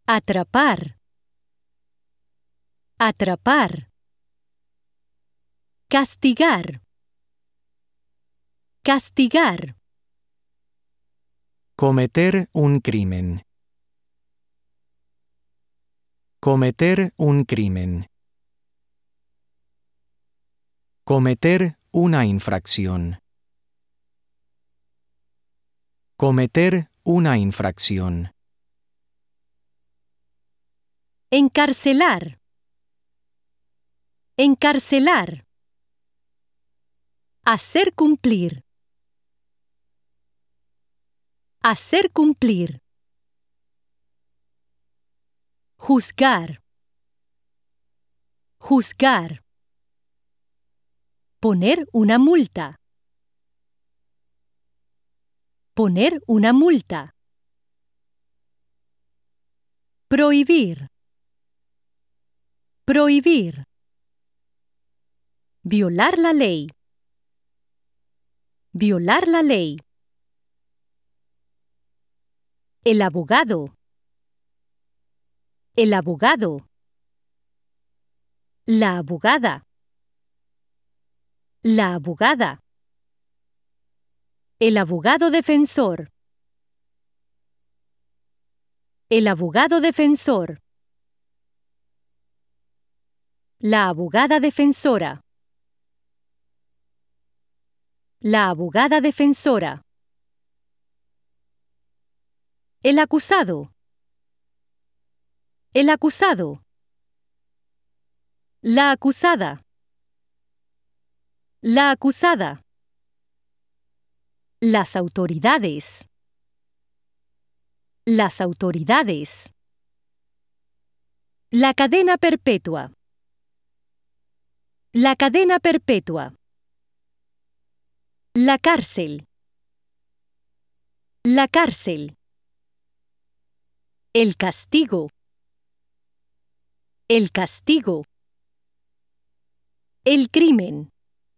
Atrapar. Atrapar. Castigar. Castigar. Cometer un crimen. Cometer un crimen. Cometer una infracción. Cometer una infracción. Encarcelar. Encarcelar. Hacer cumplir. Hacer cumplir. Juzgar. Juzgar. Poner una multa. Poner una multa. Prohibir. Prohibir. Violar la ley. Violar la ley. El abogado. El abogado. La abogada. La abogada. El abogado defensor. El abogado defensor. La abogada defensora. La abogada defensora. El acusado. El acusado. La acusada. La acusada. Las autoridades. Las autoridades. La cadena perpetua. La cadena perpetua. La cárcel. La cárcel. El castigo. El castigo. El crimen.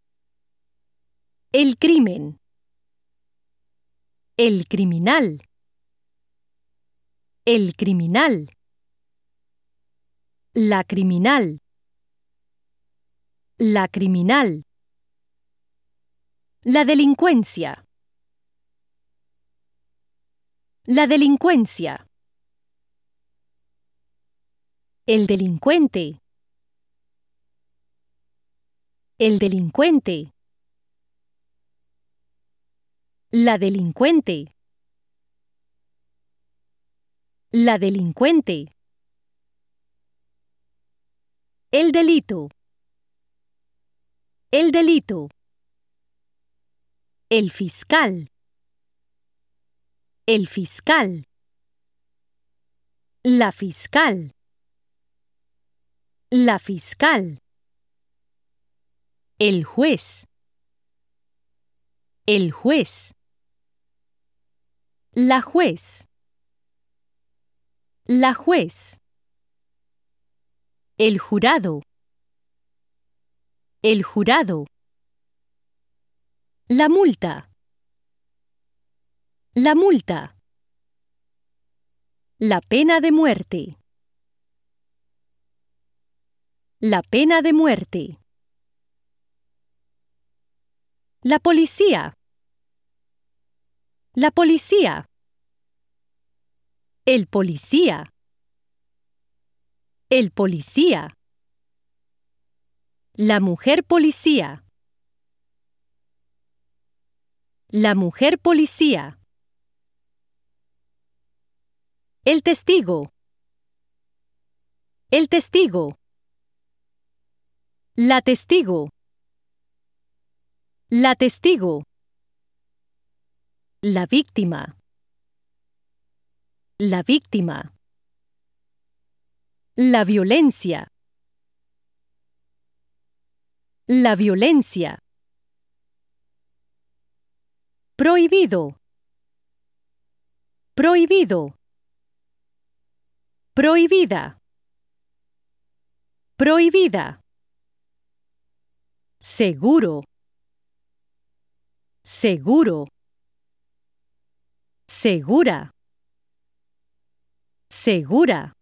El crimen. El criminal. El criminal. La criminal. La criminal. La delincuencia. La delincuencia. El delincuente. El delincuente. La delincuente. La delincuente. El delito. El delito. El fiscal. El fiscal. La fiscal. La fiscal. El juez. El juez. La juez. La juez. El jurado. El jurado. La multa. La multa. La pena de muerte. La pena de muerte. La policía. La policía. El policía. El policía. La mujer policía. La mujer policía. El testigo. El testigo. La testigo. La testigo. La víctima. La víctima. La violencia. La violencia. Prohibido. Prohibido. Prohibida. Prohibida. Seguro. Seguro. Segura. Segura.